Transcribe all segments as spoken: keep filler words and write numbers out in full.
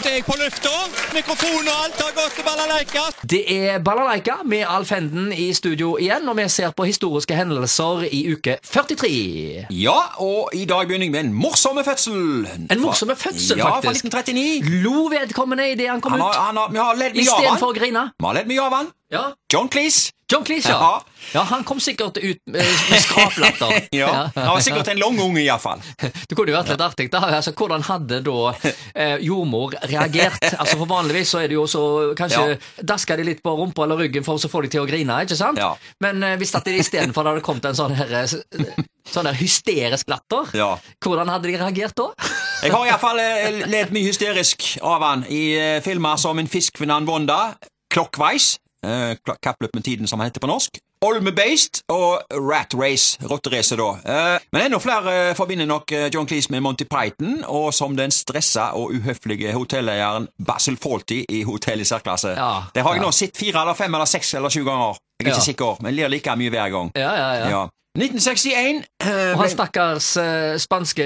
er jeg på lufta. Mikrofon og alt har gått til balalaika. Det er balalaika med Alf Henden i studio igjen, og vi ser på historiske hendelser i uke førtitre. Ja, og i dag begynner jeg med en morsomme fødsel. En morsomme fødsel, ja, faktisk. Ja, fra nitten trettini. Lo vedkommende i det han kom han har, ut. Han har, vi har ledd mye I av han. stedet for å grine. Vi har ledd mye av han. Ja. John Cleese. John Cleese, ja. Ja. Ja, han kom sikkert ut med, med skraplatter. ja, han var sikkert en lang unge i hvert fall. Det kunne jo vært litt artig da. Altså, hvordan hadde da eh, jordmor reagert? Altså, for vanligvis så er det jo så, kanskje ja. dasker de litt på rumpa eller ryggen for å få de til å grine, ikke sant? Ja. Men eh, hvis det i stedet for det hadde kommet en sånn her, sånn der hysterisk latter, ja. hvordan hadde de reagert da? Jeg har i hvert fall eh, ledd mye hysterisk av han i eh, filmer som En fisk ved navn Wanda, Clockwise, Uh, kappløp med tiden som han heter på norsk, Olme-based og Rat Race, rotterace da. Uh, men enda flere uh, forbinder nok uh, John Cleese med Monty Python, og som den stressa og uhøflige hotelleieren Basil Fawlty i Hotell i særklasse. Ja, det har jeg ja. nå sett fire eller fem eller seks eller sju ganger. Jeg er ja. ikke sikker, men ler like mye hver gang. Ja, ja, ja. ja. nitten sekstien uh, Og han stakkars uh, spanske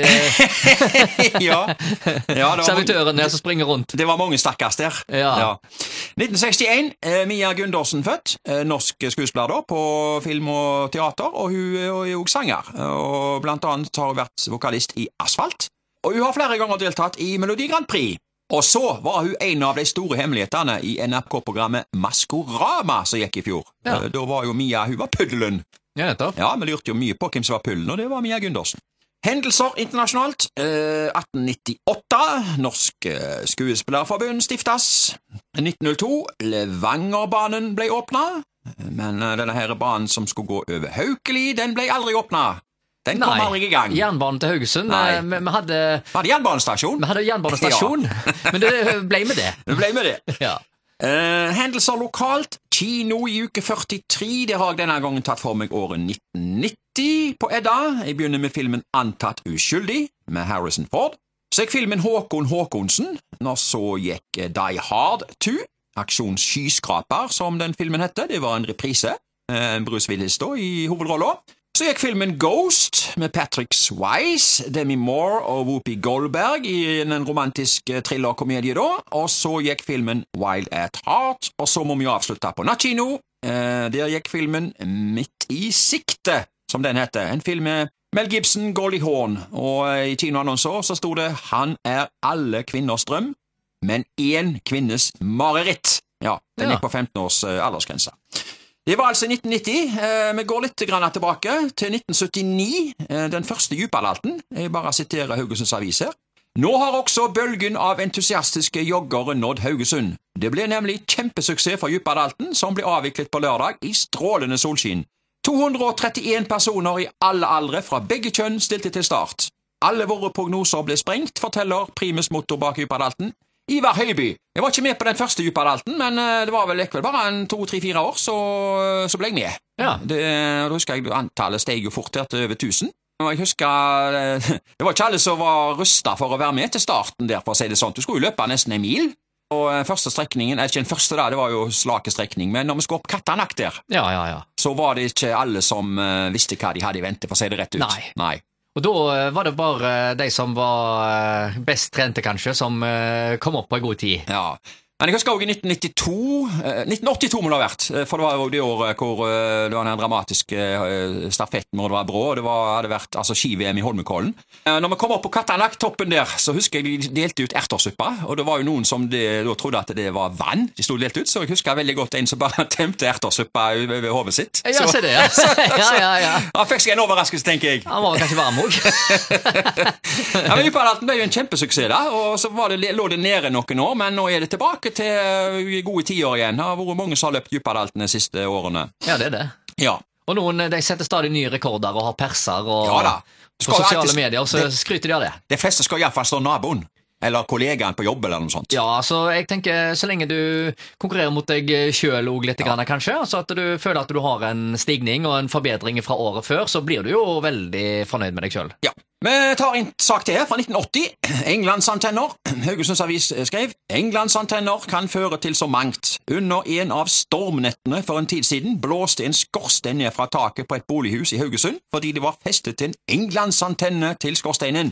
ja. ja servitøren der som springer rundt. Det var mange stakkars der. Ja. ja. nitten sekstien, uh, Mia Gundersen født, uh, norsk skuespiller da, på film og teater, og hun er jo sanger, og blant annet har hun vært vokalist i Asfalt, og hun har flere ganger deltatt i Melodi Grand Prix. Og så var hun en av de store hemmelighetene i N R K-programmet Maskorama som gikk i fjor. Ja. Uh, da var jo Mia, hun var puddelen. Ja, nettopp. Ja, vi lurte jo mye på hvem som var pullen, og det var Mia Gundersen. Hendelser internasjonalt. Eh, atten nittiåtte. Norsk eh, skuespillerforbund stiftes. nitten null to. Levangerbanen ble åpnet. Men eh, denne her banen som skulle gå over Haukeli, den ble aldri åpnet. Den kom Nei, aldri i gang. Jernbanen til Haugesund. Nei. Vi, vi hadde... Vi hadde jernbanestasjon. Vi hadde jernbanestasjon, ja. Men det ble med det. Det ble med det. Ja. Uh, hendelser lokalt. Kino i uke førtitre. Det har jeg denne gangen tatt for meg året nitten nitti på Edda. Jeg begynner med filmen Antatt uskyldig med Harrison Ford. Så gikk filmen Håkon Håkonsen. Når så gikk Die Hard to. Aksjon Skyskraper, som den filmen hette. Det var en reprise. Uh, Bruce Willis da i hovedrollen. Så gikk filmen Ghost med Patrick Swayze, Demi Moore og Whoopi Goldberg i en romantisk thriller-komedie da. Og så gikk filmen Wild at Heart, og så må vi avslutte på Nattkino. Eh, der gikk filmen Midt i sikte, som den heter. En film med Mel Gibson, Goldie Hawn, og i kinoannonser så stod det «Han er alle kvinners drøm, men én kvinnes mareritt». Ja, den Ja. gikk på femten års eh, aldersgrense. Det var altså nitten nitti. Eh, vi går litt grann tilbake til nitten syttini, eh, den første djuperdalten. Jeg bare siterer Haugesunds Avis her. Nå har også bølgen av entusiastiske joggere nådd Haugesund. Det ble nemlig kjempesuksess for djuperdalten, som ble avviklet på lørdag i strålende solskinn. to hundre og trettien personer i alle aldre fra begge kjønn stilte til start. Alle våre prognoser ble sprengt, forteller primus motor bak djuperdalten. Ivar Høiby. Jeg var ikke med på den første djuperdalten, men det var vel ikke bare en to, tre, fire år, så, så ble jeg med. Ja. Det, da husker jeg antallet steg jo fort her til over tusen. Og jeg husker, det var ikke alle som var rustet for å være med til starten der, for å si det sånn. Du skulle jo løpe nesten en mil, og første strekningen, eller ikke den første da, det var jo slake strekning, men når vi skulle opp Kattanak der, Ja, ja, ja. så var det ikke alle som uh, visste hva de hadde i vente, for å si det rett ut. Nei. Nei. Og da var det bare de som var best trente, kanskje, som kom opp på en god tid. Ja. Men jeg husker også i nitten nittito, eh, nitten åttito må det ha vært, for det var jo det året hvor eh, det var den dramatiske eh, stafetten hvor det var brå, og det var, hadde vært altså, ski-V M i Holmenkollen. Eh, når vi kom opp på Kattanak-toppen der, så husker jeg de delte ut ertersuppa, og det var jo noen som de, da trodde at det var vann de stod delt ut, så jeg husker veldig godt en som bare temte ertersuppa ved hodet sitt. Ja, så, se det, ja. ja, ja, ja. Han fikk seg en overraskelse, tenker jeg. Han var kanskje varm også. Ja, men Djuperdalten ble jo en kjempesuksess da, og så var det, lå det nede noen år, men nå er det tilbake til gode tiår igjen. Det har vært mange som har løpt Djuperdalten de siste årene. Ja, det er det. Ja. Og noen de setter stadig nye rekorder og har perser og Ja da. på sosiale alltid, medier, så det, skryter de av det. De fleste skal i hvert fall stå naboen, eller kollegaen på jobb eller noe sånt. Ja, så jeg tenker så lenge du konkurrerer mot deg selv og litt grann, kanskje, så at du føler at du har en stigning og en forbedring fra året før, så blir du jo veldig fornøyd med deg selv. Ja. Vi tar en sak til her fra nitten åtti. Englandsantenner. Haugesunds Avis skrev Englandsantenner kan føre til så mangt. Under en av stormnettene for en tid siden blåste en skorsten ned fra taket på et bolighus i Haugesund fordi det var festet en englandsantenne til skorsteinen.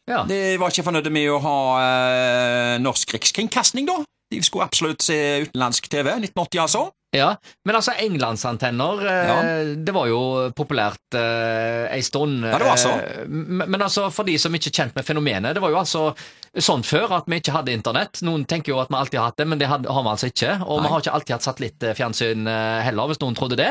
Ja. De var ikke fornøyde med å ha eh, norsk rikskringkastning, da. De skulle absolutt se utenlandsk T V. nitten åtti, altså. Ja, men altså englandsantenner, eh, Ja. det var jo populært eh, en stund. Ja, det var så. Eh, men, men altså, for de som ikke er kjent med fenomenet, det var jo altså sånn før at vi ikke hadde internett. Noen tenker jo at vi alltid har hatt det, men det had, har vi altså ikke. Og Nei. vi har ikke alltid hatt satellittfjernsyn eh, heller, hvis noen trodde det.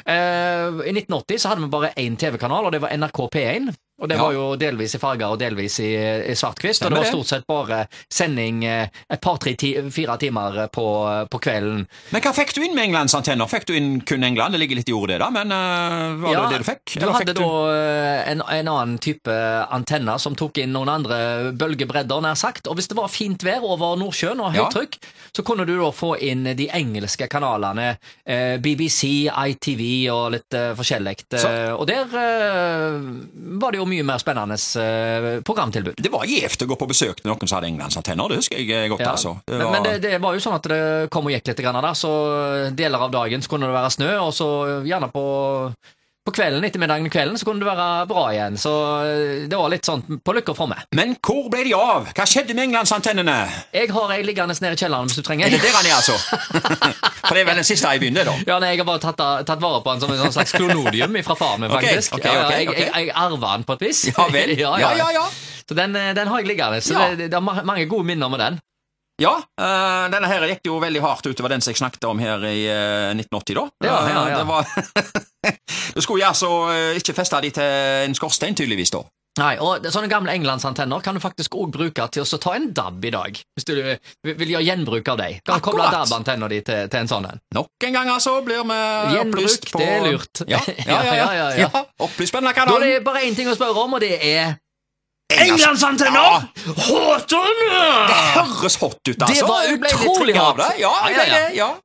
Eh, I nitten åtti så hadde vi bare én T V-kanal, og det var N R K P én. Og det Ja. var jo delvis i farger og delvis i, i svart-kvist. Og Stemmer det var det. stort sett bare sending eh, et par, tre, ti, fire timer på, på kvelden. Men hva fikk du inn med Englandsantenner? Fikk du inn kun England? Det ligger litt i ordet, det, da, men eh, var Ja, det det du fikk? Du Eller hadde fikk da eh, en, en annen type antenner som tok inn noen andre bølgebredder, nær sagt. Og hvis det var fint vær over Nordsjøen og Ja. høyt trykk, så kunne du da få inn de engelske kanalene, eh, B B C, I T V og litt eh, forskjellig. Så- Eh, og der eh, var det jo mye mer spennende eh, programtilbud. Det var gjevt å gå på besøk til noen som hadde englandsantenner, det husker jeg eh, godt, Ja. altså. Det Men, var... men det, det var jo sånn at det kom og gikk litt grann der, så deler av dagen så kunne det være snø, og så gjerne på, på kvelden, ettermiddagen og kvelden, så kunne det være bra igjen. Så det var litt sånn på lykke for meg. Men hvor ble de av? Hva skjedde med englandsantennene? Jeg har ei liggende nede i kjelleren hvis du trenger. Er det der han er, altså? For det er vel den siste jeg begynner, da. Ja, nei, Jeg har bare tatt, tatt vare på den som en sånn slags klonodium fra faren min, Ok, faktisk. ok, Ja, ja, ok, jeg, ok. jeg, jeg arver den på et vis. Ja vel? ja, Ja, ja, ja. Så den, den har jeg liggende. Så Ja. det, det er ma- mange gode minner med den. Ja, eh, denne her gikk jo veldig hardt utover den som jeg snakket om her i eh, nitten åtti, da. Ja, ja, Eh, ja. Det var... Du skulle jeg altså eh, ikke feste de til en skorstein, tydeligvis, da. Nei, og det- Sånne gamle englandsantenner kan du faktisk også bruke til å så ta en D A B i dag. Hvis du vil vil gjøre gjenbruk av dem. Kan koble Akkurat. D A B-antenna di til, til en sånn en. Nok en gang, altså, blir vi Gjenbruk, opplyst på det er lurt. Ja, ja, ja. ja, Ja, ja, ja. Opplyst på denne Da er kanalen. det bare én ting å spørre om, og det er Englands- Englandsantenner! Håton! Det høres hot ut, altså. Det var Jeg ble litt utrolig trigget av hot. det. Ja, Ja, jeg ja, ble ja. det, ja.